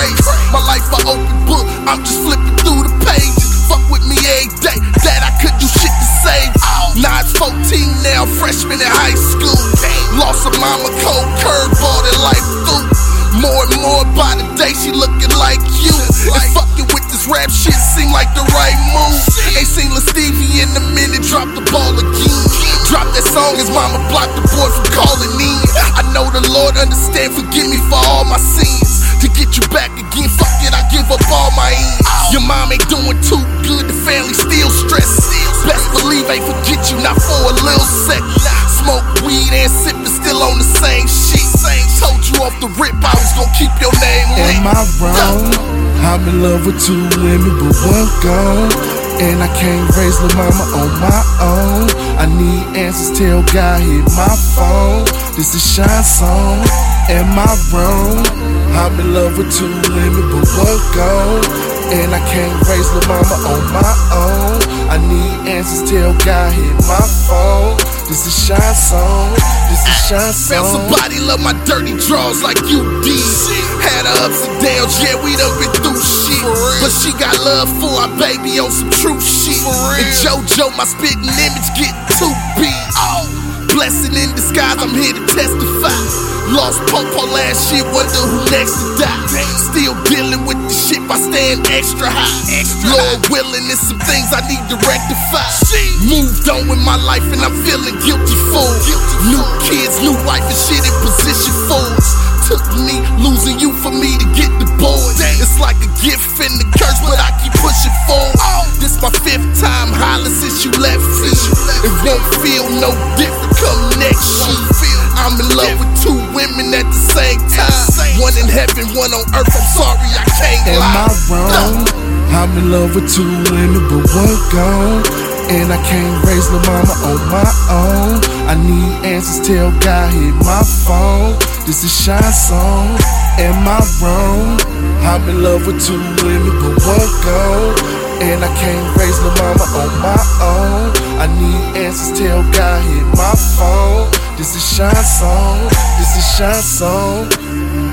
crazy. My life an open book, I'm just flipping through the pages. Fuck with me every day, that I could do shit to save. Now it's 14 now, freshman in high school. Lost a mama, cold curveball that life through. More and more by the day, she looking like you. And fucking with this rap shit seem like the right move. Ain't seen Lil Stevie in a minute, drop the ball again. Drop that song, his mama blocked the boy from calling in. I know the Lord understand, forgive me for all my sins. To get you back again, fuck it, I give up all my ends. Your mom ain't doing too good, the family still stressed. Best believe ain't forget you, not for a little sec. Smoke weed and sippin', still on the same shit. Told you off the rip, I was gon' keep your name lit. Am I wrong? I'm in love with two women, but one gone. And I can't raise the mama on my own. I need answers, tell God hit my phone. This is Shine song. Am I wrong? I'm in love with two women, but one gone. And I can't raise the mama on my own. I need answers, tell God hit my phone. This is Shine song. This is Shine song. Found somebody love my dirty draws like you did. Had her ups and downs, yeah, we done been through shit. But she got love for our baby on some true shit. And JoJo, my spitting image getting too big. Blessing in disguise, I'm here to testify. Lost Popo last year, wonder who next to die. Still dealing with the shit by staying extra high. Lord willing, there's some things I need to rectify. Moved on with my life and I'm feeling guilty for it. New kids, new wife and shit in position for us. Took me losing you for me to get the boys. It's like a gift and a curse, but I keep pushing forward. This my 5th time hollering since you left me. It won't feel no different come next year. I'm in love with two women at the same time. One in heaven, one on earth. I'm sorry, I can't lie. Am I wrong? I'm in love with two women, but one gone. And I can't raise the mama on my own. I need answers, tell God hit my phone. This is Shine song. Am I wrong? I'm in love with two women, but one gone. And I can't raise the mama on my own. I need answers, tell God hit my phone. This is Shine song. This is Shine song.